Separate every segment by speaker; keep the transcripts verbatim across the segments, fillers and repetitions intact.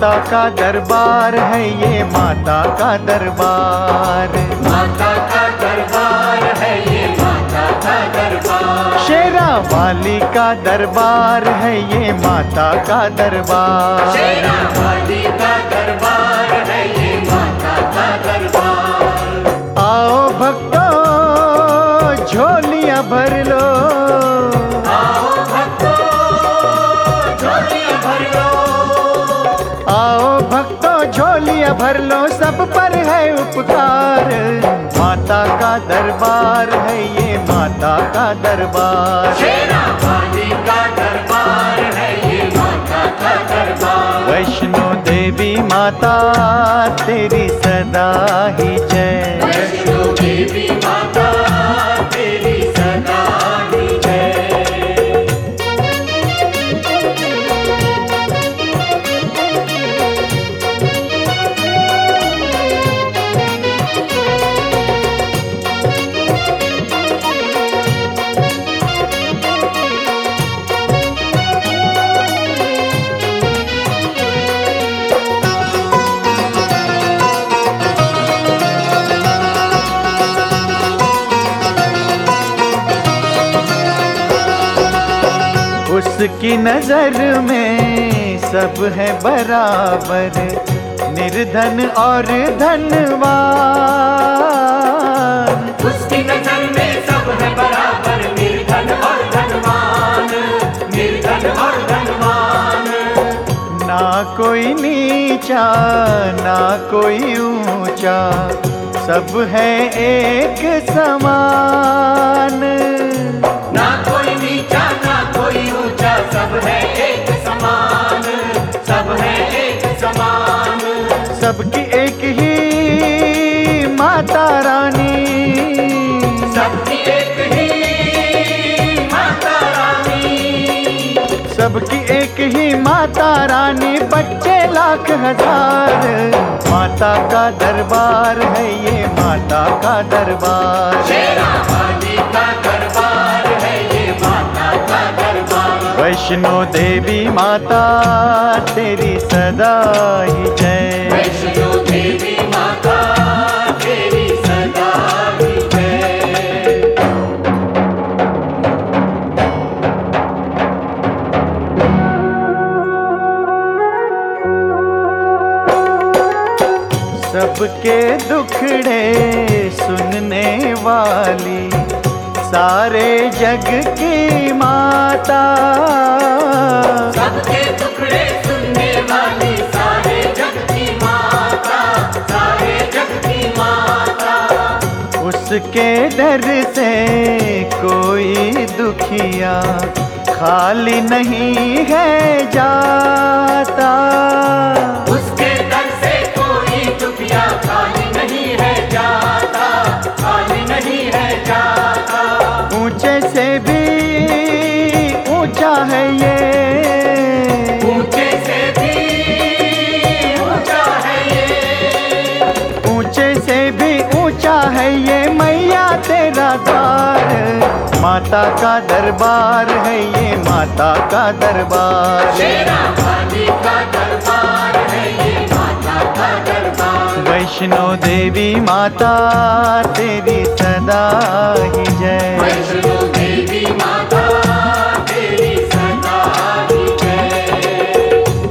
Speaker 1: माता का दरबार है ये, माता का दरबार,
Speaker 2: माता का दरबार है ये, माता का दरबार।
Speaker 1: शेरा वाली का दरबार है ये, माता का दरबार,
Speaker 2: शेरा वाली का दरबार है ये, माता का दरबार।
Speaker 1: आओ भक्तों झोलियां भर लो,
Speaker 2: आओ भक्तों झोलियां भर लो,
Speaker 1: आओ भक्तों झोलियां भर लो, सब पर है उपकार। माता का दरबार है ये, माता का दरबार,
Speaker 2: शेरा वाली का दरबार है ये, माता का दरबार।
Speaker 1: वैष्णो देवी माता तेरी सदा ही जय,
Speaker 2: वैष्णो देवी माता तेरी सदा ही जय।
Speaker 1: उसकी नजर में सब है बराबर, निर्धन और धनवान।
Speaker 2: उसकी नजर में सब है बराबर, निर्धन और धनवान, निर्धन और धनवान।
Speaker 1: ना कोई नीचा ना कोई ऊंचा, सब है एक समान।
Speaker 2: ना कोई नीचा ना कोई ऊंचा, सब है एक समान, सब है एक समान।
Speaker 1: सबकी एक ही माता रानी,
Speaker 2: सबकी एक ही माता रानी,
Speaker 1: सबकी एक ही माता रानी, बच्चे लाख हजार। माता का दरबार है ये, माता का दरबार,
Speaker 2: शेरा वाली का दरबार है ये, माता का दरबार।
Speaker 1: वैष्णो देवी माता तेरी सदा ही जय,
Speaker 2: वैष्णो देवी माता तेरी सदा ही जय।
Speaker 1: सबके दुखड़े सुनने वाली, सारे जग की माता।
Speaker 2: सबके टुकड़े सुनने वाली, सारे जग की माता, सारे जग की माता।
Speaker 1: उसके डर से कोई दुखिया खाली नहीं है जाता,
Speaker 2: उसके दर से कोई दुखिया खाली नहीं है जाता, खाली नहीं है जाता।
Speaker 1: ऊंचे से भी ऊंचा है ये,
Speaker 2: ऊंचे से भी ऊंचा है ये,
Speaker 1: ऊंचे से भी ऊंचा है ये, मैया तेरा द्वार। माता का दरबार है ये, माता का दरबार,
Speaker 2: शेरा वाली का दरबार है ये, माता का दरबार।
Speaker 1: वैष्णो देवी माता तेरी सदा ही जय,
Speaker 2: वैष्णो देवी माता तेरी सदा ही जय।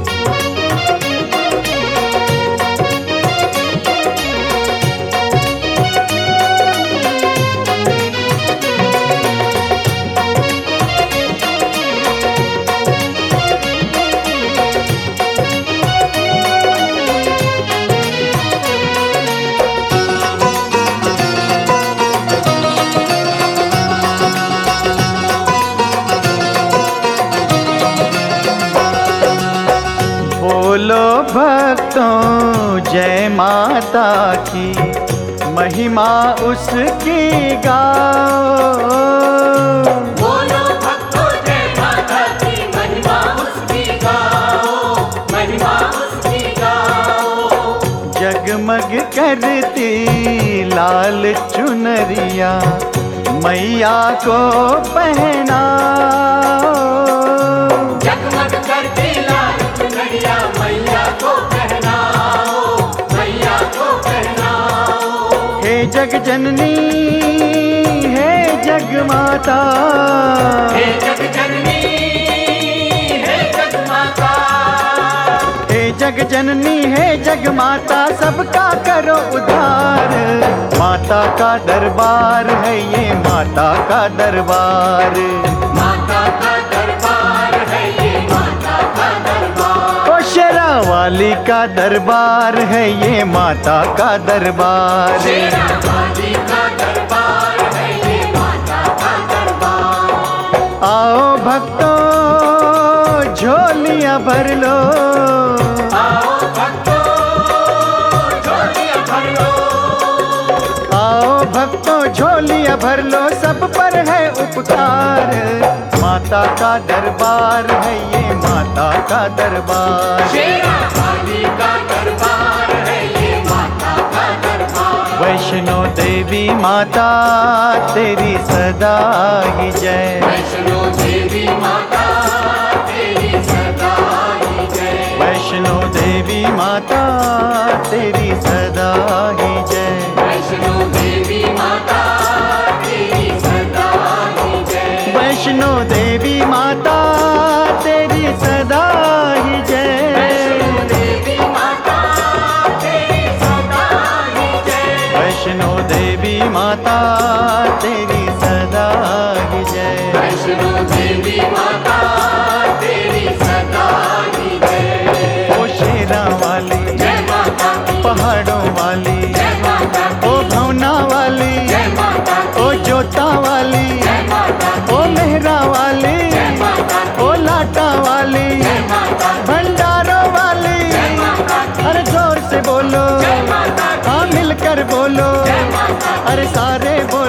Speaker 1: बोलो भक्तों जय माता की, महिमा उसकी गाओ।
Speaker 2: बोलो भक्तों जय माता की, महिमा उसकी गाओ, महिमा उसकी गाओ।
Speaker 1: जगमग करती लाल चुनरिया, मैया को पहनाओ।
Speaker 2: जगमग करती लाल चुनरिया, मैया को
Speaker 1: जननी है जग माता,
Speaker 2: हे जग जननी हे जग माता,
Speaker 1: हे जग जननी है जग माता, सबका करो उद्धार। माता का दरबार है ये, माता का दरबार,
Speaker 2: माता का दरबार है ये, माता का दरबार।
Speaker 1: ओ शेरा वाली का दरबार है ये, माता का दरबार।
Speaker 2: शेरा वाली का दरबार है ये, माता का दरबार।
Speaker 1: आओ भक्तों झोलियां भर लो,
Speaker 2: आओ भक्तों झोलियां भर लो,
Speaker 1: आओ भक्तों झोलियां भर लो, सब पर है उपकार। माता का दरबार है ये, माता का दरबार।
Speaker 2: शेरा वाली का दरबार है ये, माता का दरबार।
Speaker 1: वैष्णो देवी माता तेरी सदा ही जय,
Speaker 2: वैष्णो देवी माता तेरी सदा ही जय,
Speaker 1: वैष्णो देवी माता तेरी सदा ही जय,
Speaker 2: वैष्णो देवी माता तेरी सदा ही जय,
Speaker 1: वैष्णो देवी माता तेरी सदा ही जय,
Speaker 2: वैष्णो देवी माता तेरी सदा ही जय,
Speaker 1: वैष्णो देवी माता तेरी सदा ही जय।
Speaker 2: वैष्णो देवी माता तेरी सदा ही जय।
Speaker 1: ओ शेरा वाली,
Speaker 2: जय माता की,
Speaker 1: पहाड़ों वाली,
Speaker 2: जय माता की,
Speaker 1: ओ भवना वाली,
Speaker 2: जय माता की,
Speaker 1: ओ जोता वाली,
Speaker 2: जय माता की,
Speaker 1: ओ मेहरा वाली,
Speaker 2: जय माता की,
Speaker 1: ओ लाटा वाली,
Speaker 2: जय माता की,
Speaker 1: भंडारों वाली।
Speaker 2: जय माता की,
Speaker 1: अरे जोर से बोलो,
Speaker 2: जय माता की,
Speaker 1: हाँ मिलकर बोलो,
Speaker 2: जय माता की,
Speaker 1: अरे सारे बोलो।